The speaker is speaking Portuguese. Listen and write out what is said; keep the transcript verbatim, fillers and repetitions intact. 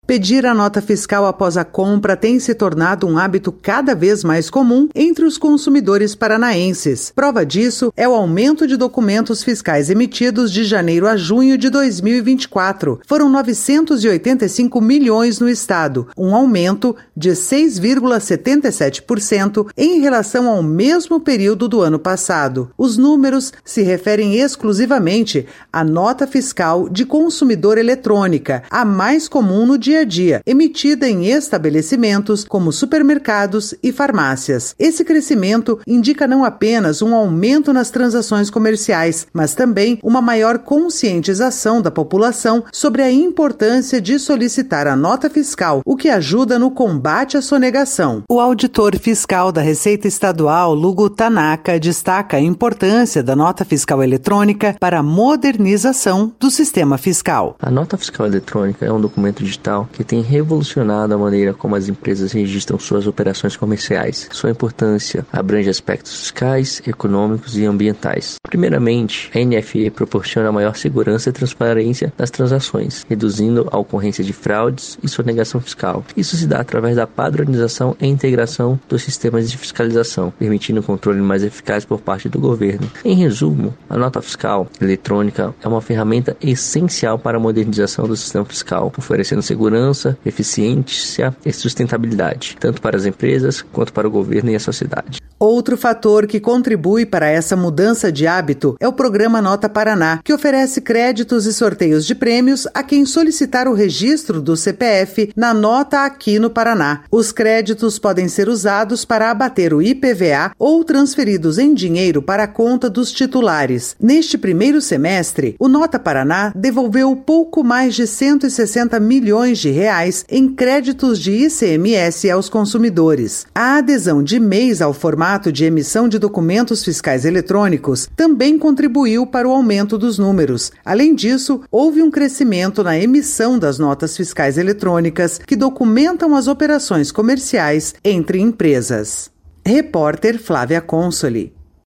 Pedir a nota fiscal após a compra tem se tornado um hábito cada vez mais comum entre os consumidores paranaenses. Prova disso é o aumento de documentos fiscais emitidos de janeiro a junho de dois mil e vinte e quatro. Foram novecentos e oitenta e cinco milhões no estado, um aumento de seis vírgula setenta e sete por cento em relação ao mesmo período do ano passado. Os números se referem exclusivamente à nota fiscal de consumidor eletrônica, a mais comum no dia a dia, emitida em estabelecimentos como supermercados e farmácias. Esse crescimento indica não apenas um aumento nas transações comerciais, mas também uma maior conscientização da população sobre a importância de solicitar a nota fiscal, o que ajuda no combate à sonegação. O auditor fiscal da Receita Estadual, Lugo Tanaka, destaca a importância da nota fiscal eletrônica para a modernização do sistema fiscal. A nota fiscal eletrônica é um documento digital que tem revolucionado a maneira como as empresas registram suas operações comerciais. Sua importância abrange aspectos fiscais, econômicos e ambientais. Primeiramente, a N F E proporciona maior segurança e transparência nas transações, reduzindo a ocorrência de fraudes e sonegação fiscal. Isso se dá através da padronização e integração dos sistemas de fiscalização, permitindo um controle mais eficaz por parte do governo. Em resumo, a nota fiscal eletrônica é uma ferramenta essencial para a modernização do sistema fiscal, oferecendo segurança, eficiência e sustentabilidade, tanto para as empresas quanto para o governo e a sociedade. Outro fator que contribui para essa mudança de hábito é o programa Nota Paraná, que oferece créditos e sorteios de prêmios a quem solicitar o registro do C P F na nota aqui no Paraná. Os créditos podem ser usados para abater o I P V A ou transferidos em dinheiro para a conta dos titulares. Neste primeiro semestre, o Nota Paraná devolveu pouco mais de cento e sessenta milhões de reais em créditos de I C M S aos consumidores. A adesão de M E I S ao formato de emissão de documentos fiscais eletrônicos também contribuiu para o aumento dos números. Além disso, houve um crescimento na emissão das notas fiscais eletrônicas que documentam as operações comerciais entre empresas. Repórter Flávia Consoli.